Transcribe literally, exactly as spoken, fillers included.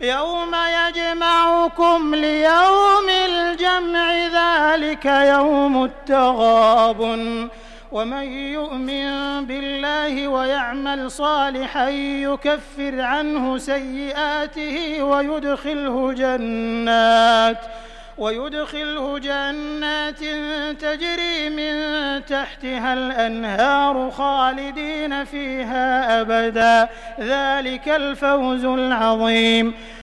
يوم يجمعكم ليوم الجمع ذلك يوم التغابن ومن يؤمن بالله ويعمل صالحا يكفر عنه سيئاته ويدخله جنات ويدخله جنات تجري من تحتها الأنهار خالدين فيها أبدا ذلك الفوز العظيم